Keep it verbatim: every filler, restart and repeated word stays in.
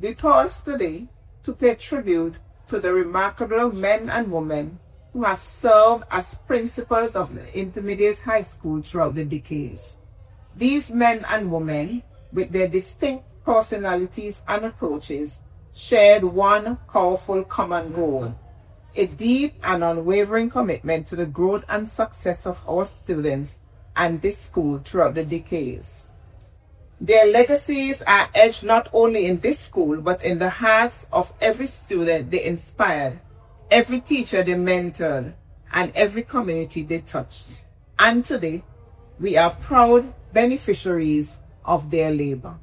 We pause today to pay tribute to the remarkable men and women who have served as principals of the intermediate high school throughout the decades. These men and women, with their distinct personalities and approaches, shared one powerful common goal: a deep and unwavering commitment to the growth and success of our students and this school throughout the decades. Their legacies are etched not only in this school, but in the hearts of every student they inspired, every teacher they mentored, and every community they touched. And today, we are proud beneficiaries of their labor.